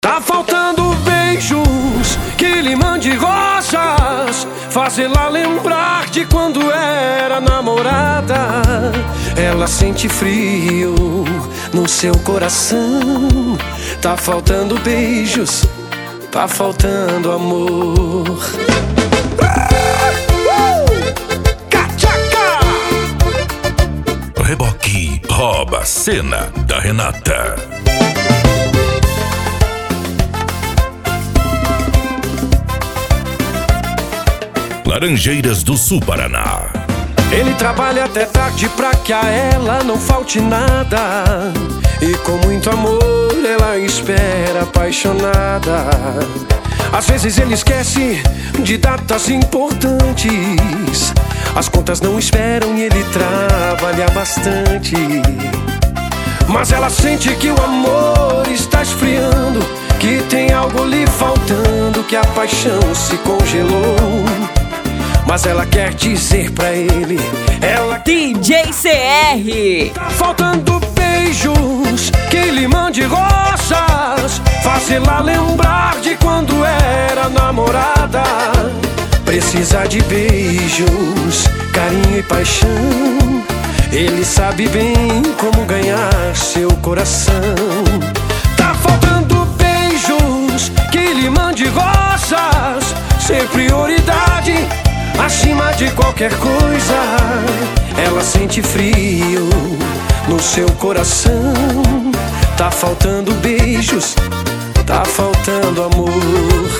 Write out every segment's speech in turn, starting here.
Tá faltando beijos que lhe mande rosas, fazê-la lembrar de quando era namorada. Ela sente frio no seu coração. Tá faltando beijos, tá faltando amor. Reboque rouba a cena da Renata. Laranjeiras do Sul, Paraná. Ele trabalha até tarde pra que a ela não falte nada, e com muito amor ela espera apaixonada. Às vezes ele esquece de datas importantes, as contas não esperam e ele trabalha bastante. Mas ela sente que o amor está esfriando, que tem algo lhe faltando, que a paixão se congelou. Mas ela quer dizer pra ele, ela DJ CR. Tá faltando beijos que lhe mande rosas, fazê-la lembrar de quando era namorada. Precisa de beijos, carinho e paixão. Ele sabe bem como ganhar seu coração. Tá faltando beijos que lhe mande rosas, ser prioridade acima de qualquer coisa. Ela sente frio no seu coração. Tá faltando beijos, tá faltando amor.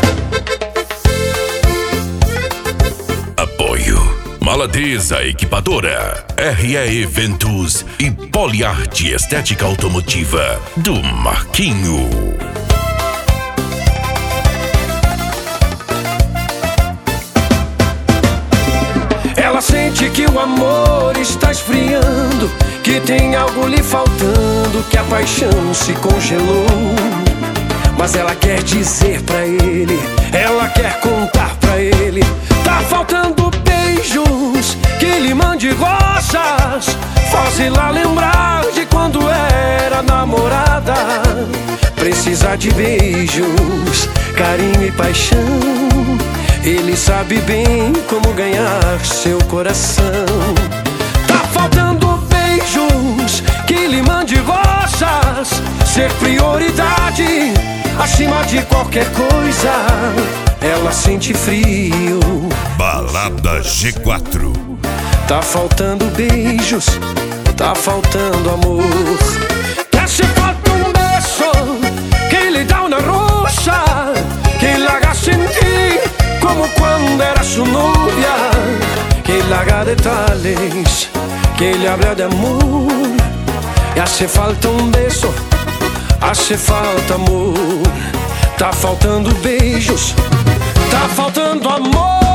Apoio Maladeza Equipadora, RE Eventos e Poliarte Estética Automotiva do Marquinho. Ela sente que o amor está esfriando, que tem algo lhe faltando, que a paixão se congelou. Mas ela quer dizer pra ele, ela quer contar pra ele. Tá faltando beijos que lhe mande rosas, fazê-la lembrar de quando era namorada. Precisa de beijos, carinho e paixão. Ele sabe bem como ganhar seu coração. Tá faltando beijos que lhe mande rosas, ser prioridade acima de qualquer coisa. Ela sente frio. Balada G4. Tá faltando beijos, tá faltando amor. Que se falta um beijo que lhe dá uma rosa, que la haga sentir como cuando era su novia, que le haga detalles, que le hable de amor. Y hace falta un beso, hace falta amor. Tá faltando beijos, tá faltando amor.